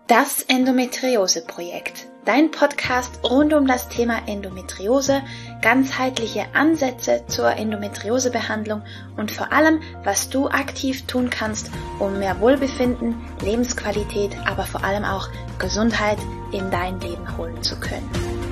Das Endometriose-Projekt, dein Podcast rund um das Thema Endometriose, ganzheitliche Ansätze zur Endometriosebehandlung und vor allem, was du aktiv tun kannst, um mehr Wohlbefinden, Lebensqualität, aber vor allem auch Gesundheit in dein Leben holen zu können.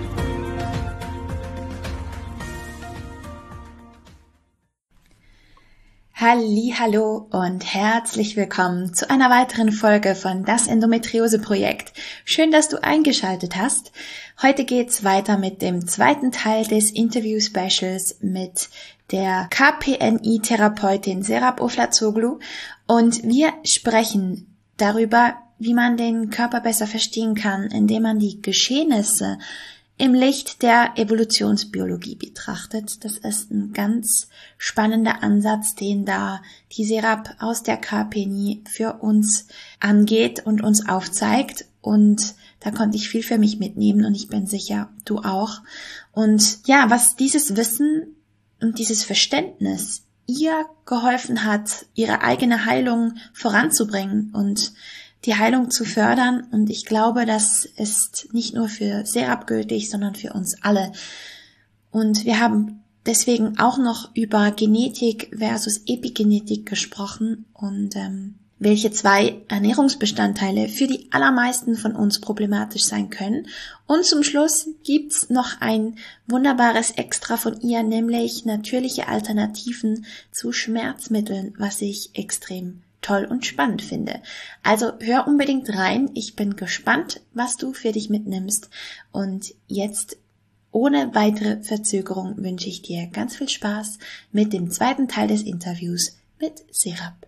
Hallihallo und herzlich willkommen zu einer weiteren Folge von Das Endometriose-Projekt. Schön, dass du eingeschaltet hast. Heute geht's weiter mit dem zweiten Teil des Interview-Specials mit der KPNI-Therapeutin Serap Oflazoglu und wir sprechen darüber, wie man den Körper besser verstehen kann, indem man die Geschehnisse im Licht der Evolutionsbiologie betrachtet. Das ist ein ganz spannender Ansatz, den da die Serap aus der KPNI für uns angeht und uns aufzeigt. Und da konnte ich viel für mich mitnehmen und ich bin sicher, du auch. Und ja, was dieses Wissen und dieses Verständnis ihr geholfen hat, ihre eigene Heilung voranzubringen und die Heilung zu fördern, und ich glaube, das ist nicht nur für Serap gültig, sondern für uns alle. Und wir haben deswegen auch noch über Genetik versus Epigenetik gesprochen und welche zwei Ernährungsbestandteile für die allermeisten von uns problematisch sein können. Und zum Schluss gibt's noch ein wunderbares Extra von ihr, nämlich natürliche Alternativen zu Schmerzmitteln, was ich extrem toll und spannend finde. Also hör unbedingt rein. Ich bin gespannt, was du für dich mitnimmst. Und jetzt, ohne weitere Verzögerung, wünsche ich dir ganz viel Spaß mit dem zweiten Teil des Interviews mit Serap.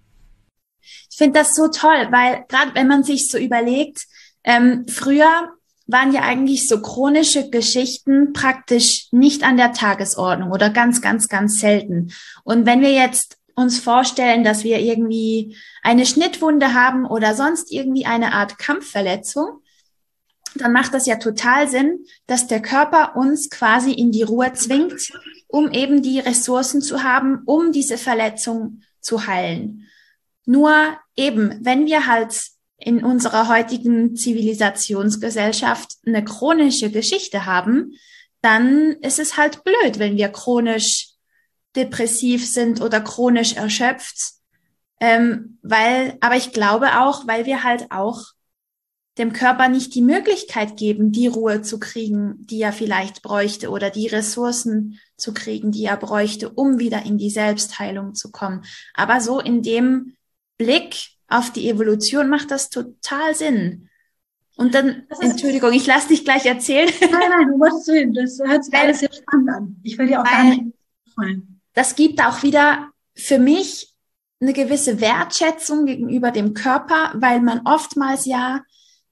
Ich finde das so toll, weil gerade wenn man sich so überlegt, früher waren ja eigentlich so chronische Geschichten praktisch nicht an der Tagesordnung oder ganz, ganz, ganz selten. Und wenn wir jetzt uns vorstellen, dass wir irgendwie eine Schnittwunde haben oder sonst irgendwie eine Art Kampfverletzung, dann macht das ja total Sinn, dass der Körper uns quasi in die Ruhe zwingt, um eben die Ressourcen zu haben, um diese Verletzung zu heilen. Nur eben, wenn wir halt in unserer heutigen Zivilisationsgesellschaft eine chronische Geschichte haben, dann ist es halt blöd, wenn wir chronisch depressiv sind oder chronisch erschöpft, aber ich glaube auch, weil wir halt auch dem Körper nicht die Möglichkeit geben, die Ruhe zu kriegen, die er vielleicht bräuchte, oder die Ressourcen zu kriegen, die er bräuchte, um wieder in die Selbstheilung zu kommen. Aber so in dem Blick auf die Evolution macht das total Sinn. Und dann, Entschuldigung, ich lasse dich gleich erzählen. Nein, du musst hin. Das hört sich alles sehr spannend an. Ich will dir auch gar nicht gefallen. Das gibt auch wieder für mich eine gewisse Wertschätzung gegenüber dem Körper, weil man oftmals ja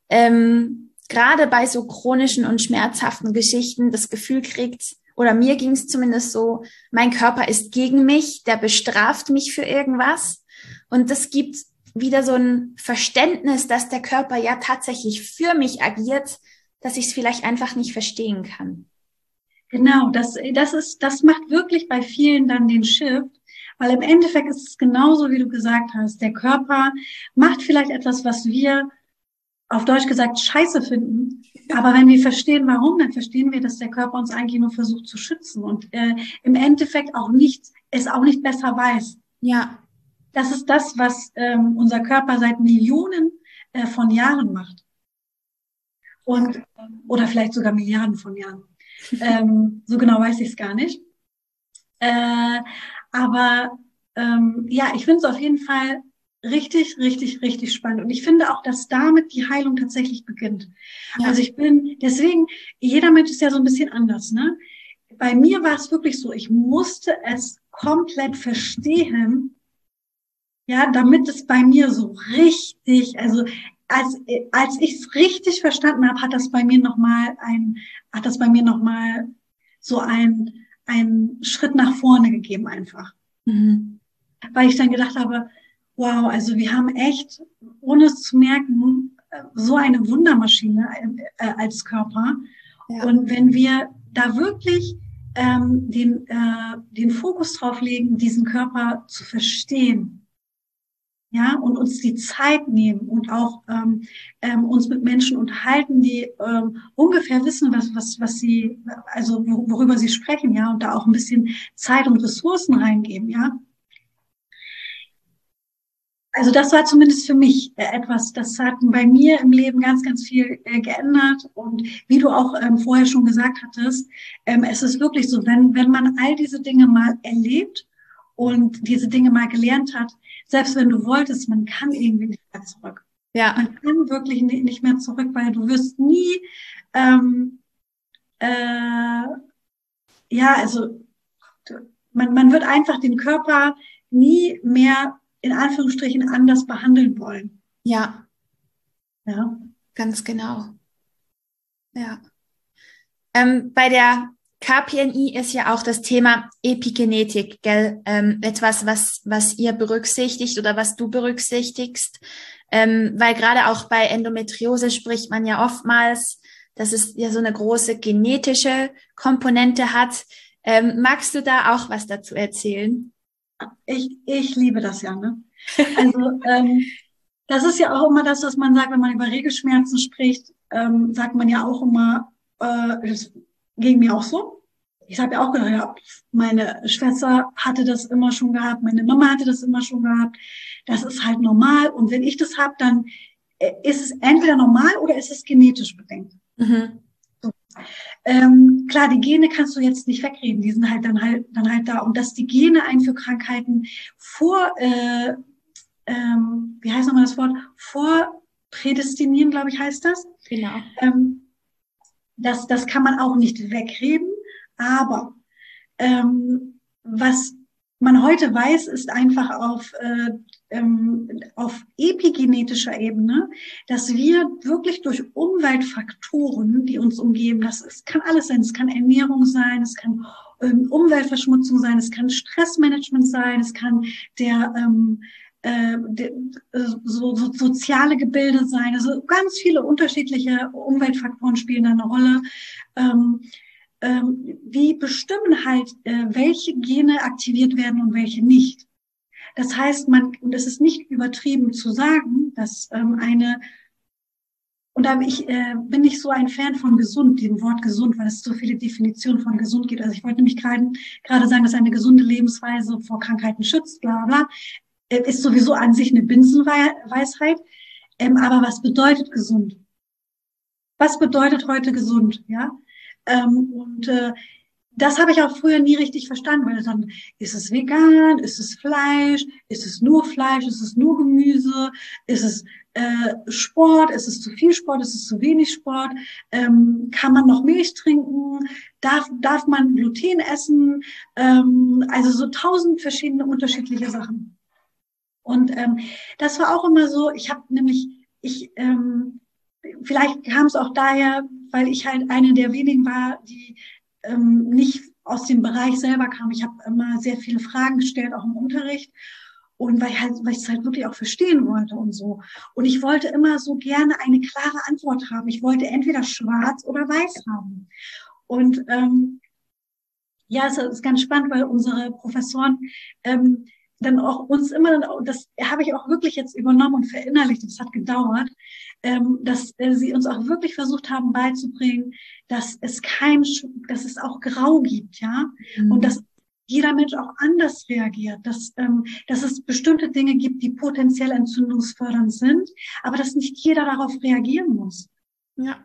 gerade bei so chronischen und schmerzhaften Geschichten das Gefühl kriegt, oder mir ging es zumindest so, mein Körper ist gegen mich, der bestraft mich für irgendwas. Und das gibt wieder so ein Verständnis, dass der Körper ja tatsächlich für mich agiert, dass ich es vielleicht einfach nicht verstehen kann. Genau, das macht wirklich bei vielen dann den Shift, weil im Endeffekt ist es genauso, wie du gesagt hast. Der Körper macht vielleicht etwas, was wir auf Deutsch gesagt scheiße finden. Aber wenn wir verstehen, warum, dann verstehen wir, dass der Körper uns eigentlich nur versucht zu schützen und im Endeffekt es auch nicht besser weiß. Ja. Das ist das, was unser Körper seit Millionen von Jahren macht. Oder vielleicht sogar Milliarden von Jahren. So genau weiß ich es gar nicht. Aber ich finde es auf jeden Fall richtig, richtig, richtig spannend. Und ich finde auch, dass damit die Heilung tatsächlich beginnt. Ja. Also deswegen, jeder Mensch ist ja so ein bisschen anders, ne? Bei mir war es wirklich so, ich musste es komplett verstehen, ja, damit es bei mir so richtig, also als ich es richtig verstanden habe, hat das bei mir nochmal so einen Schritt nach vorne gegeben einfach. Mhm. Weil ich dann gedacht habe, wow, also wir haben echt, ohne es zu merken, so eine Wundermaschine als Körper. Ja. Und wenn wir da wirklich den Fokus drauf legen, diesen Körper zu verstehen, ja, und uns die Zeit nehmen und auch uns mit Menschen unterhalten, die ungefähr wissen, was sie, also worüber sie sprechen, ja, und da auch ein bisschen Zeit und Ressourcen reingeben, ja. Also das war zumindest für mich etwas, das hat bei mir im Leben ganz, ganz viel geändert. Und wie du auch vorher schon gesagt hattest, es ist wirklich so, wenn man all diese Dinge mal erlebt und diese Dinge mal gelernt hat, selbst wenn du wolltest, man kann irgendwie nicht mehr zurück. Ja, Man kann wirklich nicht mehr zurück, weil du wirst nie, ähm, äh, ja, also man wird einfach den Körper nie mehr in Anführungsstrichen anders behandeln wollen. ja, Ja. ganz genau. Ja. Bei der KPNI ist ja auch das Thema Epigenetik, gell? Etwas, was ihr berücksichtigt oder was du berücksichtigst. Weil gerade auch bei Endometriose spricht man ja oftmals, dass es ja so eine große genetische Komponente hat. Magst du da auch was dazu erzählen? Ich liebe das ja, ne? Also, das ist ja auch immer das, was man sagt, wenn man über Regelschmerzen spricht, sagt man ja auch immer, das ging mir auch so. Ich habe ja auch gedacht, ja, meine Schwester hatte das immer schon gehabt, meine Mama hatte das immer schon gehabt. Das ist halt normal. Und wenn ich das habe, dann ist es entweder normal oder ist es genetisch bedingt. Mhm. Klar, die Gene kannst du jetzt nicht wegreden, die sind halt dann halt da. Und dass die Gene einen für Krankheiten wie heißt nochmal das Wort? Vorprädestinieren, glaube ich, heißt das. Genau. Das kann man auch nicht wegreden. Aber was man heute weiß, ist einfach auf epigenetischer Ebene, dass wir wirklich durch Umweltfaktoren, die uns umgeben, es kann alles sein, es kann Ernährung sein, es kann Umweltverschmutzung sein, es kann Stressmanagement sein, es kann der so soziale Gebilde sein. Also ganz viele unterschiedliche Umweltfaktoren spielen da eine Rolle. Die bestimmen halt, welche Gene aktiviert werden und welche nicht. Das heißt, und es ist nicht übertrieben zu sagen, dass und da bin ich so ein Fan von gesund, dem Wort gesund, weil es so viele Definitionen von gesund gibt. Also ich wollte nämlich gerade sagen, dass eine gesunde Lebensweise vor Krankheiten schützt, bla bla, ist sowieso an sich eine Binsenweisheit. Aber was bedeutet gesund? Was bedeutet heute gesund? Ja, und das habe ich auch früher nie richtig verstanden, weil dann ist es vegan, ist es Fleisch, ist es nur Gemüse, ist es Sport, ist es zu viel Sport, ist es zu wenig Sport, kann man noch Milch trinken, darf man Gluten essen, also so 1000 verschiedene unterschiedliche Sachen. Und das war auch immer so, vielleicht kam es auch daher, weil ich halt eine der wenigen war, die nicht aus dem Bereich selber kam. Ich habe immer sehr viele Fragen gestellt, auch im Unterricht. Und weil ich es halt wirklich auch verstehen wollte und so. Und ich wollte immer so gerne eine klare Antwort haben. Ich wollte entweder schwarz oder weiß haben. Und ja, es ist ganz spannend, weil unsere Professoren dann auch uns immer, das habe ich auch wirklich jetzt übernommen und verinnerlicht, das hat gedauert, dass sie uns auch wirklich versucht haben beizubringen, dass es auch Grau gibt, ja, und dass jeder Mensch auch anders reagiert, dass es bestimmte Dinge gibt, die potenziell entzündungsfördernd sind, aber dass nicht jeder darauf reagieren muss. Ja.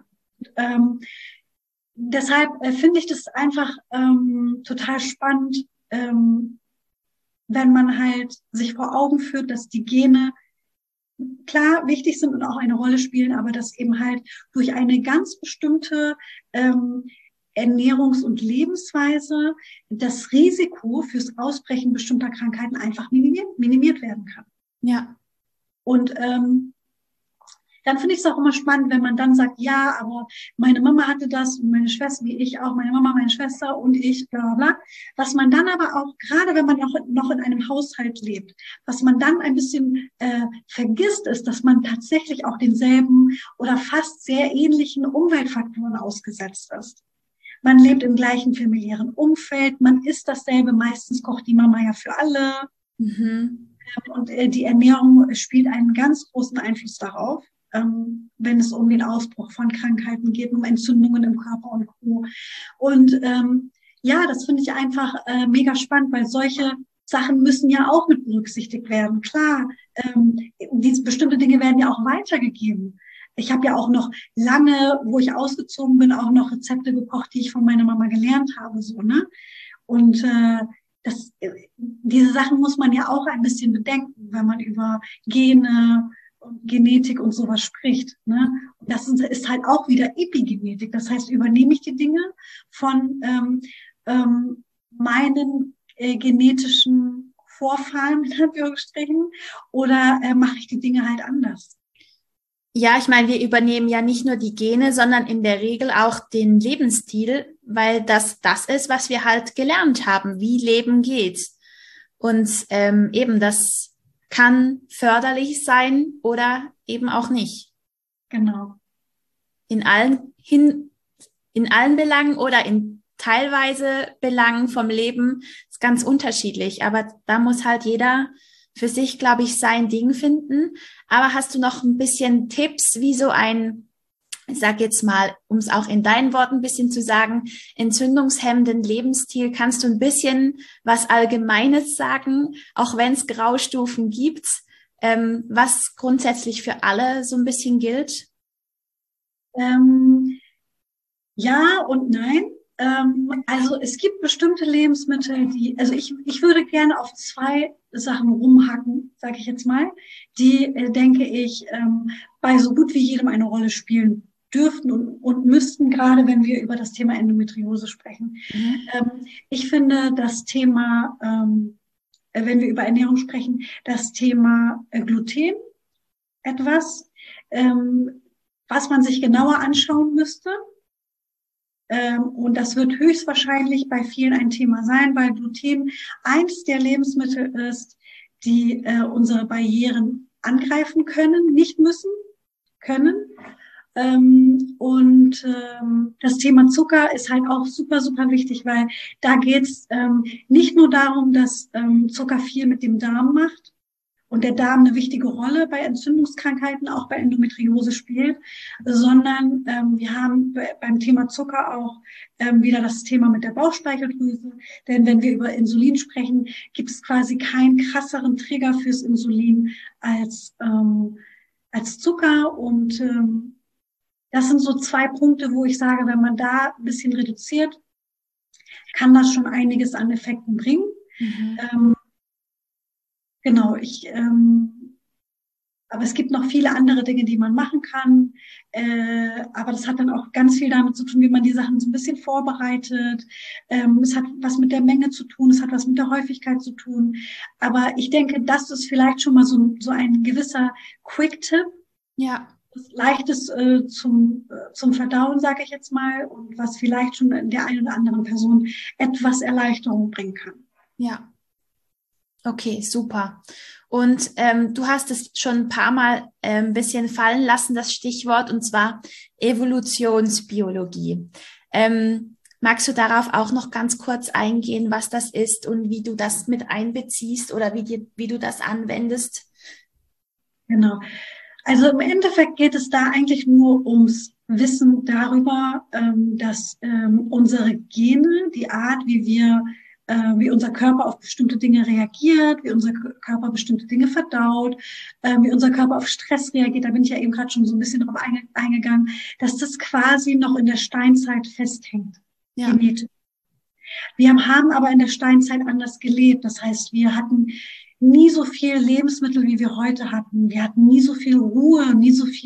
Deshalb finde ich das einfach total spannend, wenn man halt sich vor Augen führt, dass die Gene klar wichtig sind und auch eine Rolle spielen, aber dass eben halt durch eine ganz bestimmte Ernährungs- und Lebensweise das Risiko fürs Ausbrechen bestimmter Krankheiten einfach minimiert werden kann. Ja. Und dann finde ich es auch immer spannend, wenn man dann sagt, ja, aber meine Mama hatte das und meine Schwester, wie ich auch, meine Mama, meine Schwester und ich, bla bla bla. Was man dann aber auch, gerade wenn man noch in einem Haushalt lebt, was man dann ein bisschen vergisst, ist, dass man tatsächlich auch denselben oder fast sehr ähnlichen Umweltfaktoren ausgesetzt ist. Man lebt im gleichen familiären Umfeld, man isst dasselbe, meistens kocht die Mama ja für alle. Mhm. Und die Ernährung spielt einen ganz großen Einfluss darauf, wenn es um den Ausbruch von Krankheiten geht, um Entzündungen im Körper und Co. Und ja, das finde ich einfach mega spannend, weil solche Sachen müssen ja auch mit berücksichtigt werden. Klar, diese bestimmte Dinge werden ja auch weitergegeben. Ich habe ja auch noch lange, wo ich ausgezogen bin, auch noch Rezepte gekocht, die ich von meiner Mama gelernt habe, so, ne? Und diese Sachen muss man ja auch ein bisschen bedenken, wenn man über Gene und Genetik und sowas spricht. Ne? Und das ist halt auch wieder Epigenetik. Das heißt, übernehme ich die Dinge von meinen genetischen Vorfahren, in Anführungsstrichen, oder mache ich die Dinge halt anders? Ja, ich meine, wir übernehmen ja nicht nur die Gene, sondern in der Regel auch den Lebensstil, weil das ist, was wir halt gelernt haben, wie Leben geht. Und eben, das kann förderlich sein oder eben auch nicht. Genau. In allen Belangen oder in teilweise Belangen vom Leben ist ganz unterschiedlich. Aber da muss halt jeder für sich, glaube ich, sein Ding finden. Aber hast du noch ein bisschen Tipps, wie so ein, ich sag jetzt mal, um es auch in deinen Worten ein bisschen zu sagen, entzündungshemmenden Lebensstil? Kannst du ein bisschen was Allgemeines sagen, auch wenn es Graustufen gibt, was grundsätzlich für alle so ein bisschen gilt? Ähm, Ja und nein. Also es gibt bestimmte Lebensmittel, also ich würde gerne auf zwei Sachen rumhacken, sage ich jetzt mal, die, denke ich, bei so gut wie jedem eine Rolle spielen dürften und müssten, gerade wenn wir über das Thema Endometriose sprechen. Mhm. Ich finde das Thema, wenn wir über Ernährung sprechen, das Thema Gluten etwas, was man sich genauer anschauen müsste. Und das wird höchstwahrscheinlich bei vielen ein Thema sein, weil Gluten eins der Lebensmittel ist, die unsere Barrieren angreifen können, nicht müssen, können. Das Thema Zucker ist halt auch super, super wichtig, weil da geht es nicht nur darum, dass Zucker viel mit dem Darm macht, und der Darm eine wichtige Rolle bei Entzündungskrankheiten, auch bei Endometriose spielt, sondern wir haben beim Thema Zucker auch wieder das Thema mit der Bauchspeicheldrüse. Denn wenn wir über Insulin sprechen, gibt es quasi keinen krasseren Trigger fürs Insulin als Zucker. Und das sind so zwei Punkte, wo ich sage, wenn man da ein bisschen reduziert, kann das schon einiges an Effekten bringen. Mhm. Genau, aber es gibt noch viele andere Dinge, die man machen kann. Aber das hat dann auch ganz viel damit zu tun, wie man die Sachen so ein bisschen vorbereitet. Es hat was mit der Menge zu tun, es hat was mit der Häufigkeit zu tun. Aber ich denke, das ist vielleicht schon mal so ein gewisser Quick-Tipp. Ja. Was Leichtes zum Verdauen, sage ich jetzt mal, und was vielleicht schon der einen oder anderen Person etwas Erleichterung bringen kann. Ja. Okay, super. Und du hast es schon ein paar Mal ein bisschen fallen lassen, das Stichwort, und zwar Evolutionsbiologie. Magst du darauf auch noch ganz kurz eingehen, was das ist und wie du das mit einbeziehst oder wie du das anwendest? Genau. Also im Endeffekt geht es da eigentlich nur ums Wissen darüber, dass unsere Gene, die Art, wie unser Körper auf bestimmte Dinge reagiert, wie unser Körper bestimmte Dinge verdaut, wie unser Körper auf Stress reagiert, da bin ich ja eben gerade schon so ein bisschen drauf eingegangen, dass das quasi noch in der Steinzeit festhängt, Ja, genetisch. Wir haben aber in der Steinzeit anders gelebt. Das heißt, wir hatten nie so viel Lebensmittel, wie wir heute hatten. Wir hatten nie so viel Ruhe,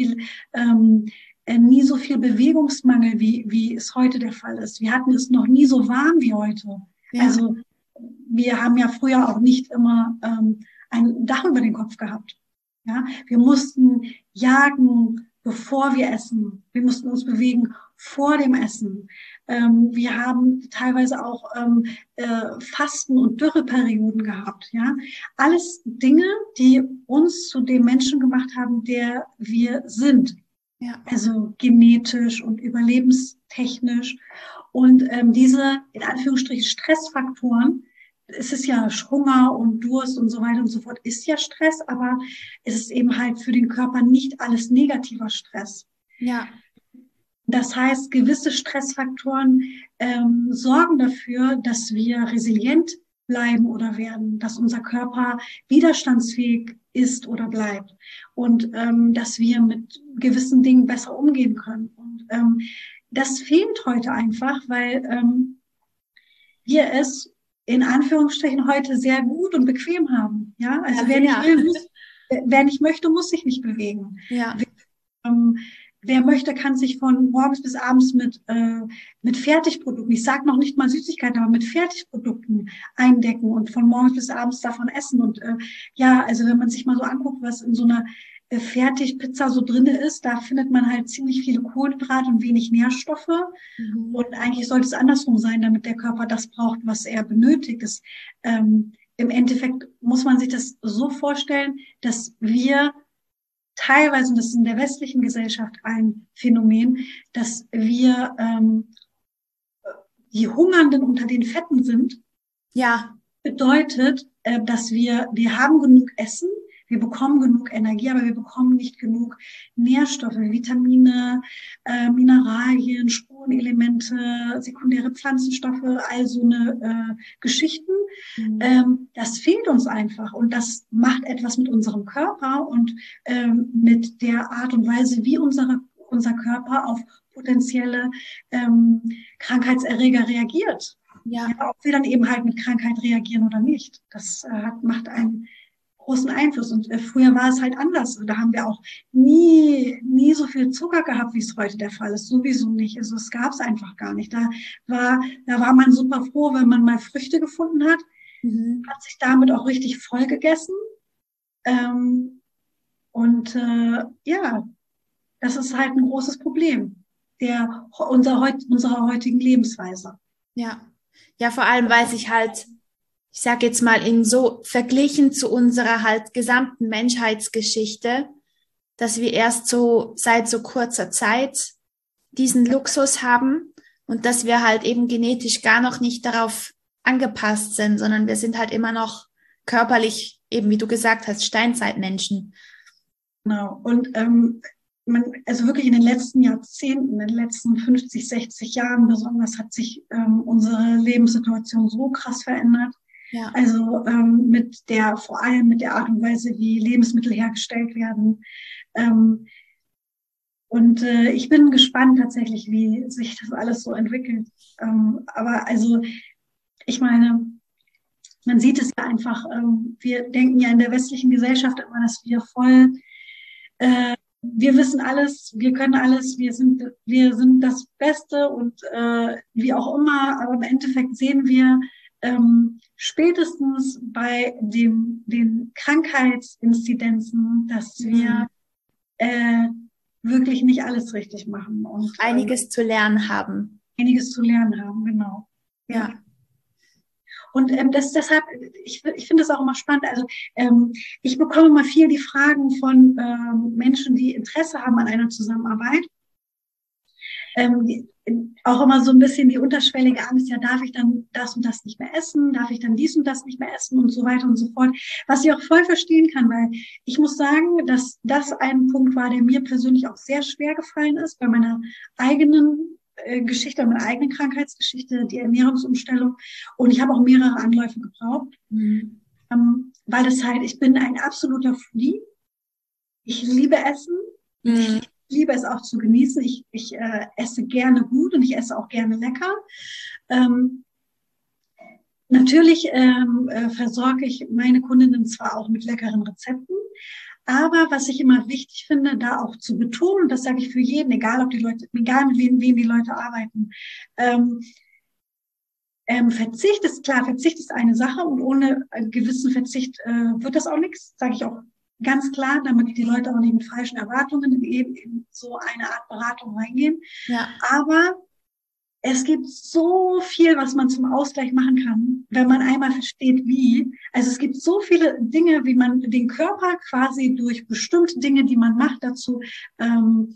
nie so viel Bewegungsmangel, wie es heute der Fall ist. Wir hatten es noch nie so warm wie heute. ja, Also wir haben ja früher auch nicht immer ein Dach über den Kopf gehabt. Ja, wir mussten jagen, bevor wir essen. Wir mussten uns bewegen vor dem Essen. Wir haben teilweise auch Fasten- und Dürreperioden gehabt. Ja, alles Dinge, die uns zu dem Menschen gemacht haben, der wir sind. ja, Also genetisch und überlebenstechnisch. Und diese, in Anführungsstrichen, Stressfaktoren, es ist ja Hunger und Durst und so weiter und so fort, ist ja Stress, aber es ist eben halt für den Körper nicht alles negativer Stress. Ja. Das heißt, gewisse Stressfaktoren sorgen dafür, dass wir resilient bleiben oder werden, dass unser Körper widerstandsfähig ist oder bleibt und dass wir mit gewissen Dingen besser umgehen können. Und das fehlt heute einfach, weil wir es in Anführungsstrichen heute sehr gut und bequem haben. Ja, also wer nicht will, wer nicht möchte, muss sich nicht bewegen. Ja. Wer möchte, kann sich von morgens bis abends mit Fertigprodukten, ich sage noch nicht mal Süßigkeiten, aber mit Fertigprodukten eindecken und von morgens bis abends davon essen. Und ja, also wenn man sich mal so anguckt, was in so einer Fertigpizza so drinne ist, da findet man halt ziemlich viele Kohlenhydrate und wenig Nährstoffe. Mhm. Und eigentlich sollte es andersrum sein, damit der Körper das braucht, was er benötigt. Im Endeffekt muss man sich das so vorstellen, dass wir teilweise, und das ist in der westlichen Gesellschaft ein Phänomen, dass wir die Hungernden unter den Fetten sind. Ja. Bedeutet, dass wir haben genug Essen, wir bekommen genug Energie, aber wir bekommen nicht genug Nährstoffe, Vitamine, Mineralien, Spurenelemente, sekundäre Pflanzenstoffe, all so eine Geschichten. Das fehlt uns einfach und das macht etwas mit unserem Körper und mit der Art und Weise, wie unser Körper auf potenzielle Krankheitserreger reagiert. Ja. Ja, ob wir dann eben halt mit Krankheit reagieren oder nicht. Das macht einen großen Einfluss. Und früher war es halt anders. Da haben wir auch nie so viel Zucker gehabt, wie es heute der Fall ist. Sowieso nicht. Also es gab es einfach gar nicht. Da war man super froh, wenn man mal Früchte gefunden hat. Hat sich damit auch richtig voll gegessen. Ja, das ist halt ein großes Problem unserer heutigen Lebensweise. Ja. Ja, vor allem, weil sich halt, ich sage jetzt mal, in so verglichen zu unserer halt gesamten Menschheitsgeschichte, dass wir erst so seit so kurzer Zeit diesen Luxus haben und dass wir halt eben genetisch gar noch nicht darauf angepasst sind, sondern wir sind halt immer noch körperlich, eben wie du gesagt hast, Steinzeitmenschen. Genau. Und also wirklich in den letzten Jahrzehnten, in den letzten 50, 60 Jahren besonders, hat sich unsere Lebenssituation so krass verändert. Ja. Also vor allem mit der Art und Weise, wie Lebensmittel hergestellt werden. Ich bin gespannt tatsächlich, wie sich das alles so entwickelt. Aber also, ich meine, man sieht es ja einfach, wir denken ja in der westlichen Gesellschaft immer, dass wir wir wissen alles, wir können alles, wir sind das Beste und wie auch immer, aber im Endeffekt sehen wir spätestens bei den Krankheitsinzidenzen, dass wir wirklich nicht alles richtig machen und einiges zu lernen haben. Einiges zu lernen haben, genau. Ja. Und deshalb, ich finde es auch immer spannend. Also ich bekomme mal viel die Fragen von Menschen, die Interesse haben an einer Zusammenarbeit. Auch immer so ein bisschen die unterschwellige Angst, ja, darf ich dann das und das nicht mehr essen? Darf ich dann dies und das nicht mehr essen? Und so weiter und so fort. Was ich auch voll verstehen kann, weil ich muss sagen, dass das ein Punkt war, der mir persönlich auch sehr schwer gefallen ist bei meiner eigenen Geschichte, meiner eigenen Krankheitsgeschichte, die Ernährungsumstellung. Und ich habe auch mehrere Anläufe gebraucht, weil das halt, ich bin ein absoluter Foodie. Ich liebe Essen. Ich liebe es auch zu genießen. Ich esse gerne gut und ich esse auch gerne lecker. Natürlich versorge ich meine Kundinnen zwar auch mit leckeren Rezepten, aber was ich immer wichtig finde, da auch zu betonen, und das sage ich für jeden, egal mit wem die Leute arbeiten, Verzicht ist eine Sache und ohne einen gewissen Verzicht wird das auch nichts, sage ich auch ganz klar, damit die Leute auch nicht mit falschen Erwartungen in so eine Art Beratung reingehen. Ja. Aber es gibt so viel, was man zum Ausgleich machen kann, wenn man einmal versteht, wie. Also es gibt so viele Dinge, wie man den Körper quasi durch bestimmte Dinge, die man macht, dazu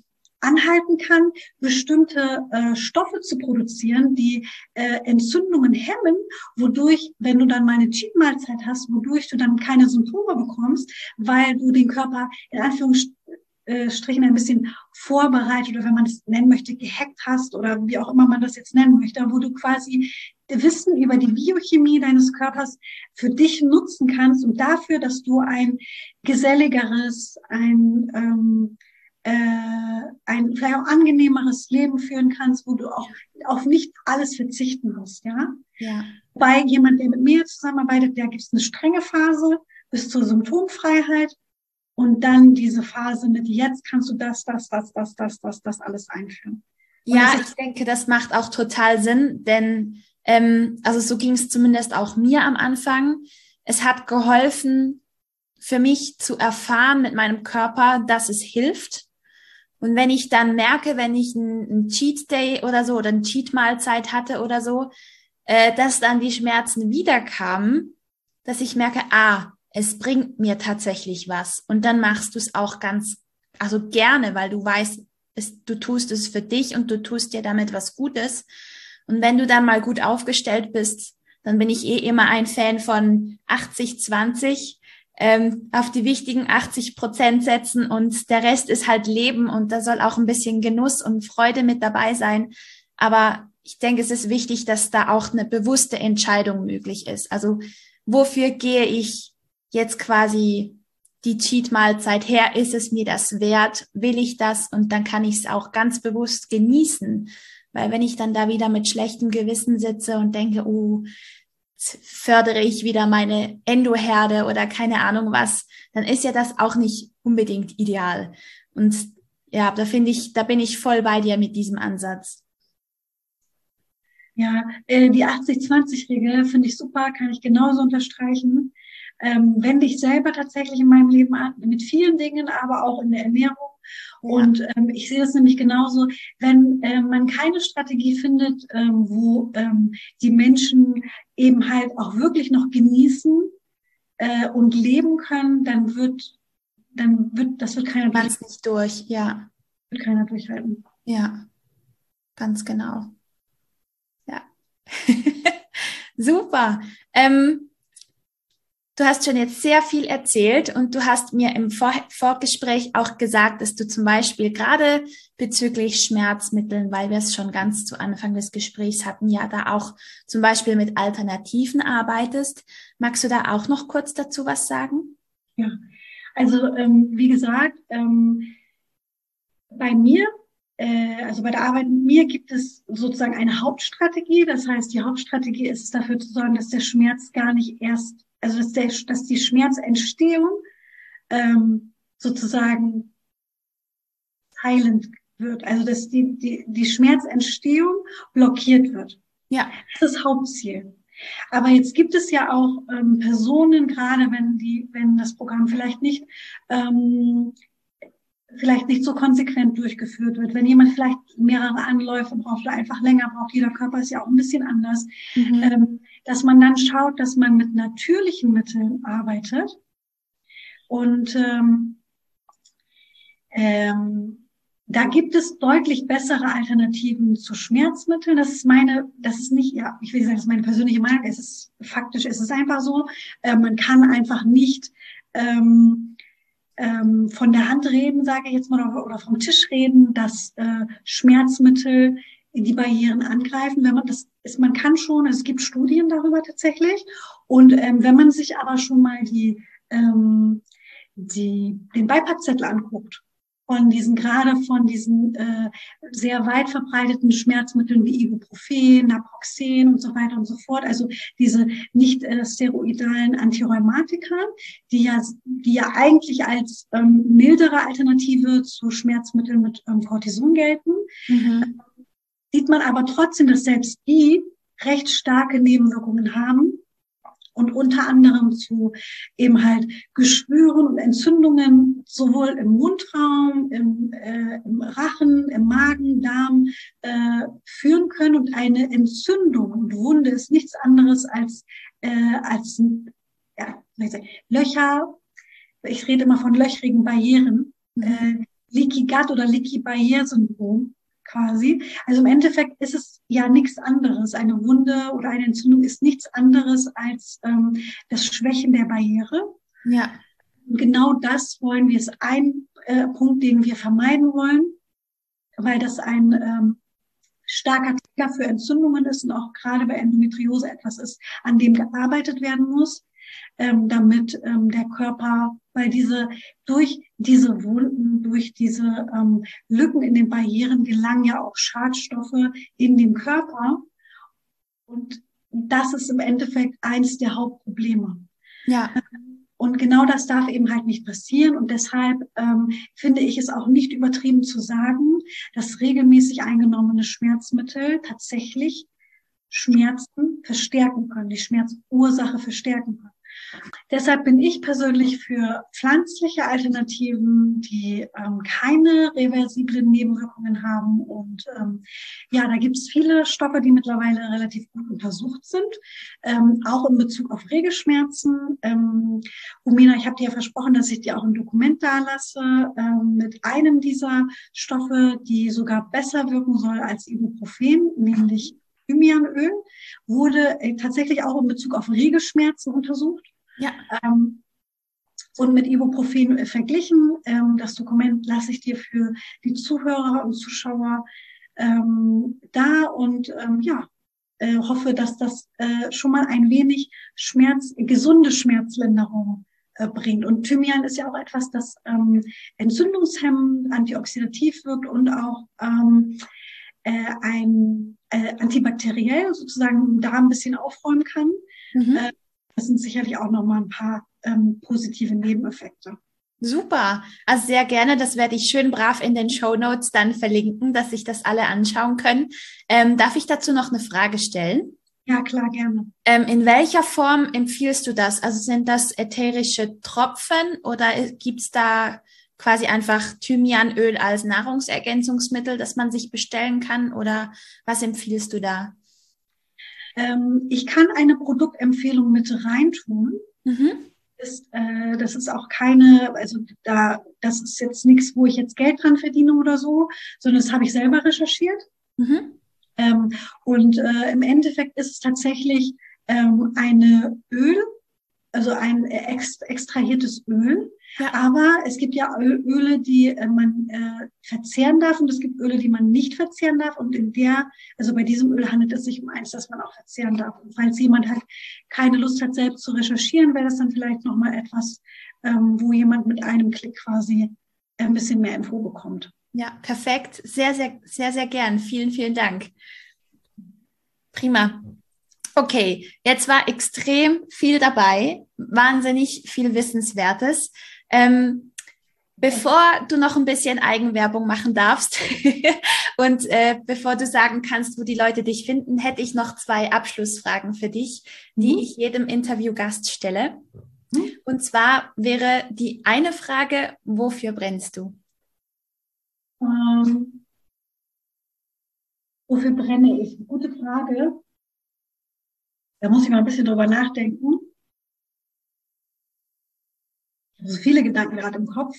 anhalten kann, bestimmte Stoffe zu produzieren, die Entzündungen hemmen, wodurch, wenn du dann mal eine Cheat-Mahlzeit hast, wodurch du dann keine Symptome bekommst, weil du den Körper in Anführungsstrichen ein bisschen vorbereitet oder wenn man es nennen möchte, gehackt hast oder wie auch immer man das jetzt nennen möchte, wo du quasi Wissen über die Biochemie deines Körpers für dich nutzen kannst und dafür, dass du ein geselligeres, ein vielleicht auch angenehmeres Leben führen kannst, wo du auch auf nicht alles verzichten musst, ja? Ja. Bei jemand, der mit mir zusammenarbeitet, da gibt es eine strenge Phase bis zur Symptomfreiheit und dann diese Phase mit jetzt kannst du das alles einführen. Ja, ich denke, das macht auch total Sinn, denn also so ging es zumindest auch mir am Anfang. Es hat geholfen, für mich zu erfahren mit meinem Körper, dass es hilft. Und wenn ich dann merke, wenn ich einen Cheat Day oder so oder eine Cheat Mahlzeit hatte oder so, dass dann die Schmerzen wiederkamen, dass ich merke, es bringt mir tatsächlich was. Und dann machst du es auch also gerne, weil du weißt, du tust es für dich und du tust dir damit was Gutes. Und wenn du dann mal gut aufgestellt bist, dann bin ich immer ein Fan von 80-20, auf die wichtigen 80% setzen und der Rest ist halt Leben und da soll auch ein bisschen Genuss und Freude mit dabei sein. Aber ich denke, es ist wichtig, dass da auch eine bewusste Entscheidung möglich ist. Also wofür gehe ich jetzt quasi die Cheat-Mahlzeit her? Ist es mir das wert? Will ich das? Und dann kann ich es auch ganz bewusst genießen. Weil wenn ich dann da wieder mit schlechtem Gewissen sitze und denke, fördere ich wieder meine Endoherde oder keine Ahnung was, dann ist ja das auch nicht unbedingt ideal. Und ja, da bin ich voll bei dir mit diesem Ansatz. Ja, die 80-20-Regel finde ich super, kann ich genauso unterstreichen. Wende ich selber tatsächlich in meinem Leben an, mit vielen Dingen, aber auch in der Ernährung. Ja. Und ich sehe das nämlich genauso, wenn man keine Strategie findet, wo die Menschen eben halt auch wirklich noch genießen und leben können, dann wird das wird keiner durchhalten. Nicht durch, ja. Wird keiner durchhalten. Ja, ganz genau. Ja. Super. Du hast schon jetzt sehr viel erzählt und du hast mir im Vorgespräch auch gesagt, dass du zum Beispiel gerade bezüglich Schmerzmitteln, weil wir es schon ganz zu Anfang des Gesprächs hatten, ja da auch zum Beispiel mit Alternativen arbeitest. Magst du da auch noch kurz dazu was sagen? Ja, also wie gesagt, bei mir, also bei der Arbeit mit mir gibt es sozusagen eine Hauptstrategie. Das heißt, die Hauptstrategie ist es dafür zu sorgen, dass der Schmerz gar nicht erst, also dass die Schmerzentstehung sozusagen heilend wird. Also dass die Schmerzentstehung blockiert wird. Ja. Das ist das Hauptziel. Aber jetzt gibt es ja auch Personen, gerade wenn das Programm vielleicht nicht so konsequent durchgeführt wird. Wenn jemand vielleicht mehrere Anläufe braucht oder einfach länger braucht, jeder Körper ist ja auch ein bisschen anders, dass man dann schaut, dass man mit natürlichen Mitteln arbeitet. Und da gibt es deutlich bessere Alternativen zu Schmerzmitteln. Das ist nicht, ja, ich will nicht sagen, das ist meine persönliche Meinung. Es ist faktisch, es ist einfach so. Man kann einfach nicht von der Hand reden, sage ich jetzt mal, oder vom Tisch reden, dass Schmerzmittel die Barrieren angreifen. Man kann schon, es gibt Studien darüber tatsächlich. Und wenn man sich aber schon mal den Beipackzettel anguckt, von diesen sehr weit verbreiteten Schmerzmitteln wie Ibuprofen, Naproxen und so weiter und so fort, also diese nicht steroidalen Antirheumatika, die ja eigentlich als mildere Alternative zu Schmerzmitteln mit Cortison gelten, sieht man aber trotzdem, dass selbst die recht starke Nebenwirkungen haben. Und unter anderem zu eben halt Geschwüren und Entzündungen sowohl im Mundraum, im Rachen, im Magen, Darm führen können. Und eine Entzündung und Wunde ist nichts anderes als Löcher. Ich rede immer von löchrigen Barrieren, Leaky Gut oder Leaky Bowel Syndrom quasi. Also im Endeffekt ist es ja nichts anderes. Eine Wunde oder eine Entzündung ist nichts anderes als das Schwächen der Barriere. Ja. Und genau das wollen wir, ist ein Punkt, den wir vermeiden wollen, weil das ein starker Trigger für Entzündungen ist und auch gerade bei Endometriose etwas ist, an dem gearbeitet werden muss, damit der Körper, weil durch diese Wunden, durch diese Lücken in den Barrieren gelangen ja auch Schadstoffe in den Körper. Und das ist im Endeffekt eines der Hauptprobleme. Ja. Und genau das darf eben halt nicht passieren. Und deshalb finde ich es auch nicht übertrieben zu sagen, dass regelmäßig eingenommene Schmerzmittel tatsächlich Schmerzen verstärken können, die Schmerzursache verstärken können. Deshalb bin ich persönlich für pflanzliche Alternativen, die keine reversiblen Nebenwirkungen haben. Und ja, da gibt es viele Stoffe, die mittlerweile relativ gut untersucht sind, auch in Bezug auf Regelschmerzen. Romina, ich habe dir ja versprochen, dass ich dir auch ein Dokument dalasse mit einem dieser Stoffe, die sogar besser wirken soll als Ibuprofen, nämlich Thymianöl, wurde tatsächlich auch in Bezug auf Regelschmerzen untersucht. Ja. Und mit Ibuprofen verglichen. Das Dokument lasse ich dir für die Zuhörer und Zuschauer da und ja, hoffe, dass das schon mal ein wenig gesunde Schmerzlinderung bringt. Und Thymian ist ja auch etwas, das entzündungshemmend, antioxidativ wirkt und auch antibakteriell sozusagen im Darm ein bisschen aufräumen kann. Mhm. Das sind sicherlich auch nochmal ein paar positive Nebeneffekte. Super, also sehr gerne. Das werde ich schön brav in den Shownotes dann verlinken, dass sich das alle anschauen können. Darf ich dazu noch eine Frage stellen? Ja, klar, gerne. In welcher Form empfiehlst du das? Also sind das ätherische Tropfen oder gibt's da quasi einfach Thymianöl als Nahrungsergänzungsmittel, das man sich bestellen kann? Oder was empfiehlst du da? Ich kann eine Produktempfehlung mit reintun. Mhm. Das ist auch keine, also das ist jetzt nichts, wo ich jetzt Geld dran verdiene oder so, sondern das habe ich selber recherchiert. Mhm. Und im Endeffekt ist es tatsächlich eine Öl, also ein extrahiertes Öl. Ja. Aber es gibt ja Öle, die man verzehren darf und es gibt Öle, die man nicht verzehren darf. Und also bei diesem Öl handelt es sich um eins, das man auch verzehren darf. Und falls jemand halt keine Lust hat, selbst zu recherchieren, wäre das dann vielleicht nochmal etwas, wo jemand mit einem Klick quasi ein bisschen mehr Info bekommt. Ja, perfekt. Sehr, sehr, sehr, sehr gern. Vielen, vielen Dank. Prima. Okay, jetzt war extrem viel dabei, wahnsinnig viel Wissenswertes. Bevor du noch ein bisschen Eigenwerbung machen darfst und bevor du sagen kannst, wo die Leute dich finden, hätte ich noch 2 Abschlussfragen für dich, die ich jedem Interviewgast stelle. Und zwar wäre die eine Frage, wofür brennst du? Wofür brenne ich? Gute Frage. Da muss ich mal ein bisschen drüber nachdenken. Also viele Gedanken gerade im Kopf.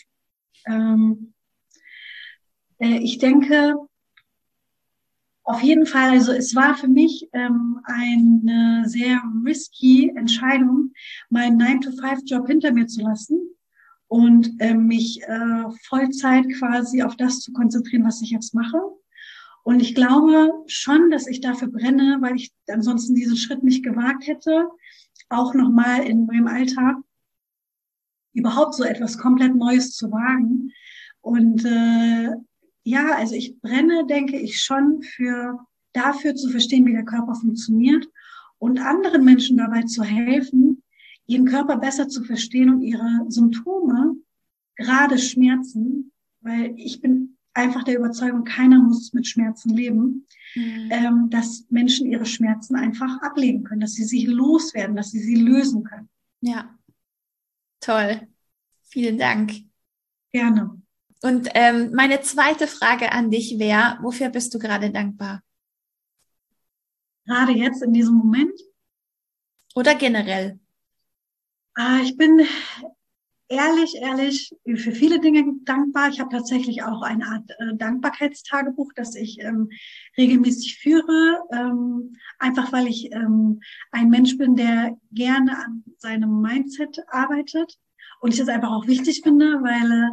Ich denke, auf jeden Fall, also es war für mich eine sehr risky Entscheidung, meinen 9-to-5-Job hinter mir zu lassen und mich Vollzeit quasi auf das zu konzentrieren, was ich jetzt mache. Und ich glaube schon, dass ich dafür brenne, weil ich ansonsten diesen Schritt nicht gewagt hätte, auch nochmal in meinem Alltag überhaupt so etwas komplett Neues zu wagen. Und ja, also ich brenne, denke ich, schon dafür zu verstehen, wie der Körper funktioniert und anderen Menschen dabei zu helfen, ihren Körper besser zu verstehen und ihre Symptome, gerade Schmerzen, weil ich bin einfach der Überzeugung, keiner muss mit Schmerzen leben, dass Menschen ihre Schmerzen einfach ablegen können, dass sie sie loswerden, dass sie sie lösen können. Ja, toll. Vielen Dank. Gerne. Und meine zweite Frage an dich wäre, wofür bist du gerade dankbar? Gerade jetzt in diesem Moment? Oder generell? Ich bin ehrlich für viele Dinge dankbar. Ich habe tatsächlich auch eine Art Dankbarkeitstagebuch, das ich regelmäßig führe, einfach weil ich ein Mensch bin, der gerne an seinem Mindset arbeitet und ich das einfach auch wichtig finde, weil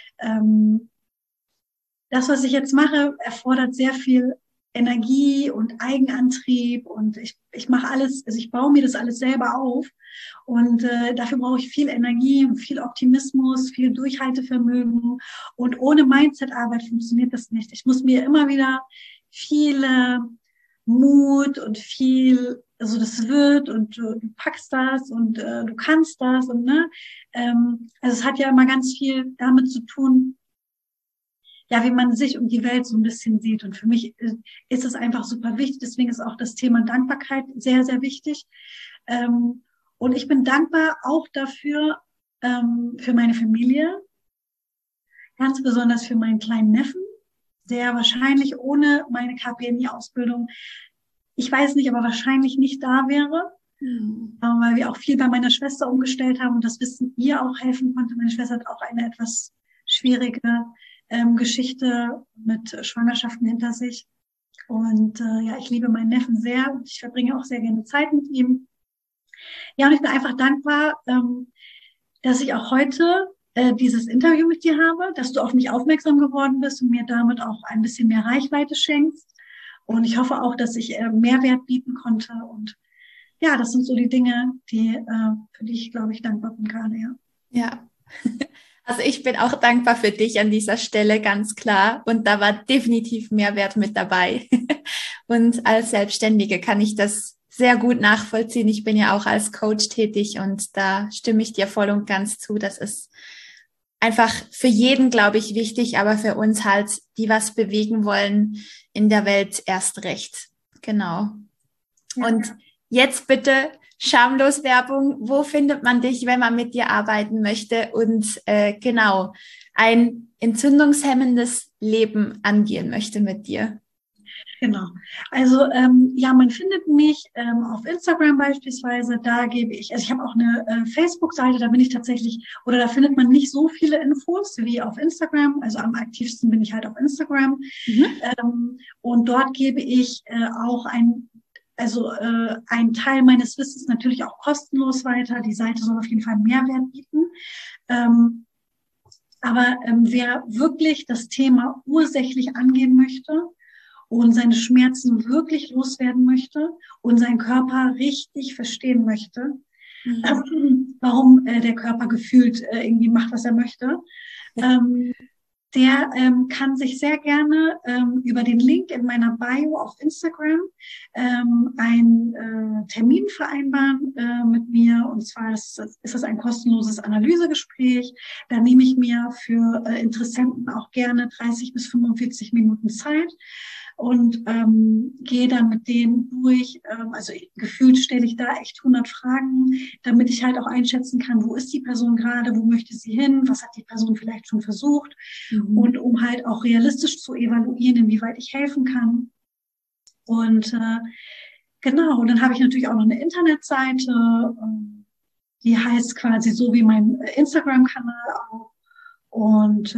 das, was ich jetzt mache, erfordert sehr viel Energie und Eigenantrieb und ich mache alles, also ich baue mir das alles selber auf und dafür brauche ich viel Energie und viel Optimismus, viel Durchhaltevermögen und ohne Mindset-Arbeit funktioniert das nicht. Ich muss mir immer wieder viel Mut und viel, also das wird und du packst das und du kannst das und ne, also es hat ja immer ganz viel damit zu tun, ja, wie man sich und die Welt so ein bisschen sieht. Und für mich ist es einfach super wichtig. Deswegen ist auch das Thema Dankbarkeit sehr, sehr wichtig. Und ich bin dankbar auch dafür, für meine Familie, ganz besonders für meinen kleinen Neffen, der wahrscheinlich ohne meine KPMI-Ausbildung, ich weiß nicht, aber wahrscheinlich nicht da wäre. Weil wir auch viel bei meiner Schwester umgestellt haben und das Wissen ihr auch helfen konnte. Meine Schwester hat auch eine etwas schwierige Geschichte mit Schwangerschaften hinter sich. Und ja, ich liebe meinen Neffen sehr und ich verbringe auch sehr gerne Zeit mit ihm. Ja, und ich bin einfach dankbar, dass ich auch heute dieses Interview mit dir habe, dass du auf mich aufmerksam geworden bist und mir damit auch ein bisschen mehr Reichweite schenkst. Und ich hoffe auch, dass ich Mehrwert bieten konnte. Und ja, das sind so die Dinge, für die ich, glaube ich, dankbar bin gerade, ja. Ja. Also ich bin auch dankbar für dich an dieser Stelle, ganz klar. Und da war definitiv Mehrwert mit dabei. Und als Selbstständige kann ich das sehr gut nachvollziehen. Ich bin ja auch als Coach tätig und da stimme ich dir voll und ganz zu. Das ist einfach für jeden, glaube ich, wichtig, aber für uns halt, die was bewegen wollen in der Welt erst recht. Genau. Ja. Und jetzt bitte schamlos Werbung. Wo findet man dich, wenn man mit dir arbeiten möchte und genau ein entzündungshemmendes Leben angehen möchte mit dir? Genau. Also ja, man findet mich auf Instagram beispielsweise. Da gebe ich, also ich habe auch eine Facebook-Seite, da bin ich tatsächlich, oder da findet man nicht so viele Infos wie auf Instagram. Also am aktivsten bin ich halt auf Instagram. Und dort gebe ich auch ein Teil meines Wissens natürlich auch kostenlos weiter. Die Seite soll auf jeden Fall Mehrwert bieten. Aber wer wirklich das Thema ursächlich angehen möchte und seine Schmerzen wirklich loswerden möchte und seinen Körper richtig verstehen möchte, warum der Körper gefühlt irgendwie macht, was er möchte, der kann sich sehr gerne über den Link in meiner Bio auf Instagram einen Termin vereinbaren mit mir. Und zwar ist das ein kostenloses Analysegespräch. Da nehme ich mir für Interessenten auch gerne 30 bis 45 Minuten Zeit und gehe dann mit denen durch. Also gefühlt stelle ich da echt 100 Fragen, damit ich halt auch einschätzen kann, wo ist die Person gerade, wo möchte sie hin, was hat die Person vielleicht schon versucht. Und um halt auch realistisch zu evaluieren, inwieweit ich helfen kann. Und genau, und dann habe ich natürlich auch noch eine Internetseite, die heißt quasi so wie mein Instagram-Kanal auch. Und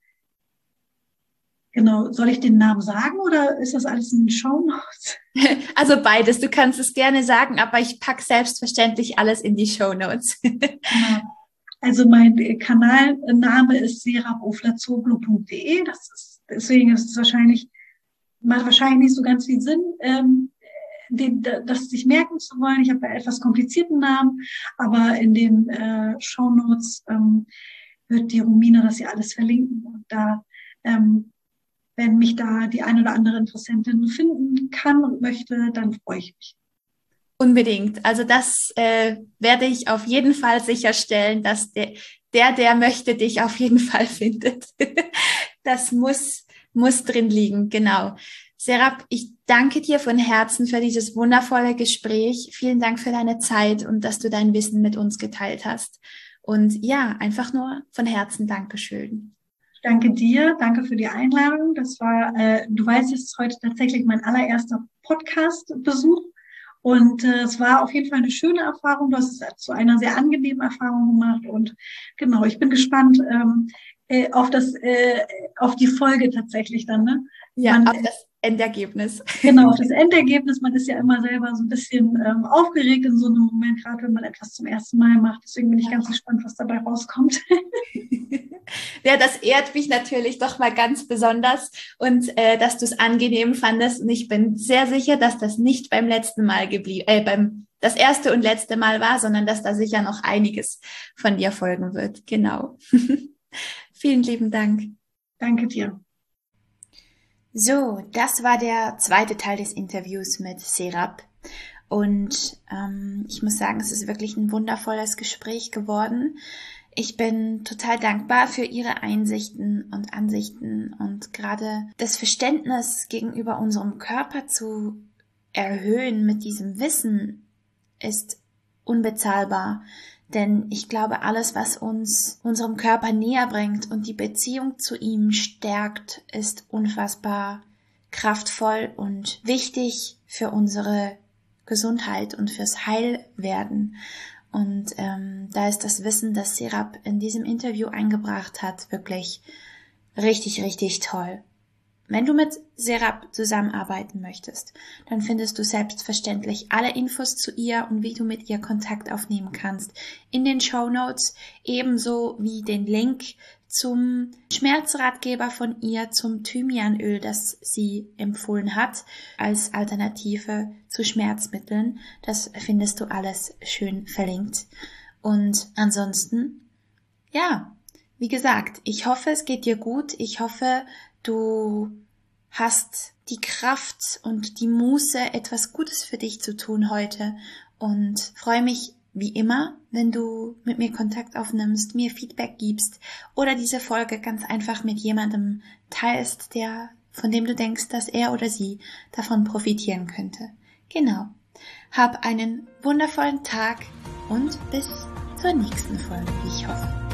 genau, soll ich den Namen sagen oder ist das alles in den Shownotes? Also beides, du kannst es gerne sagen, aber ich packe selbstverständlich alles in die Shownotes. Genau. Also mein Kanalname ist serapoflazoglu.de. Deswegen ist es macht wahrscheinlich nicht so ganz viel Sinn, das sich merken zu wollen. Ich habe einen etwas komplizierten Namen, aber in den Shownotes wird die Romina das ja alles verlinken. Und da, wenn mich da die ein oder andere Interessentin finden kann und möchte, dann freue ich mich. Unbedingt. Also das werde ich auf jeden Fall sicherstellen, dass der möchte, dich auf jeden Fall findet. Das muss drin liegen, genau. Serap, ich danke dir von Herzen für dieses wundervolle Gespräch. Vielen Dank für deine Zeit und dass du dein Wissen mit uns geteilt hast. Und ja, einfach nur von Herzen Dankeschön. Danke dir, danke für die Einladung. Das war, du weißt, es ist heute tatsächlich mein allererster Podcast-Besuch. Und es war auf jeden Fall eine schöne Erfahrung. Du hast es zu einer sehr angenehmen Erfahrung gemacht. Und genau, ich bin gespannt auf die Folge tatsächlich dann. Ne? Ja, auf das Endergebnis. Genau, auf das Endergebnis. Man ist ja immer selber so ein bisschen aufgeregt in so einem Moment, gerade wenn man etwas zum ersten Mal macht. Deswegen bin ich ganz gespannt, was dabei rauskommt. Ja, das ehrt mich natürlich doch mal ganz besonders und dass du es angenehm fandest. Und ich bin sehr sicher, dass das nicht beim letzten Mal beim das erste und letzte Mal war, sondern dass da sicher noch einiges von dir folgen wird. Genau. Vielen lieben Dank. Danke dir. So, das war der zweite Teil des Interviews mit Serap. Und ich muss sagen, es ist wirklich ein wundervolles Gespräch geworden. Ich bin total dankbar für ihre Einsichten und Ansichten und gerade das Verständnis gegenüber unserem Körper zu erhöhen mit diesem Wissen ist unbezahlbar. Denn ich glaube, alles, was uns unserem Körper näher bringt und die Beziehung zu ihm stärkt, ist unfassbar kraftvoll und wichtig für unsere Gesundheit und fürs Heilwerden. Und da ist das Wissen, das Serap in diesem Interview eingebracht hat, wirklich richtig, richtig toll. Wenn du mit Serap zusammenarbeiten möchtest, dann findest du selbstverständlich alle Infos zu ihr und wie du mit ihr Kontakt aufnehmen kannst in den Shownotes, ebenso wie den Link zum Schmerzratgeber von ihr, zum Thymianöl, das sie empfohlen hat, als Alternative zu Schmerzmitteln. Das findest du alles schön verlinkt. Und ansonsten, ja, wie gesagt, ich hoffe, es geht dir gut. Ich hoffe, du hast die Kraft und die Muße, etwas Gutes für dich zu tun heute und freue mich wie immer, wenn du mit mir Kontakt aufnimmst, mir Feedback gibst oder diese Folge ganz einfach mit jemandem teilst, von dem du denkst, dass er oder sie davon profitieren könnte. Genau. Hab einen wundervollen Tag und bis zur nächsten Folge, wie ich hoffe.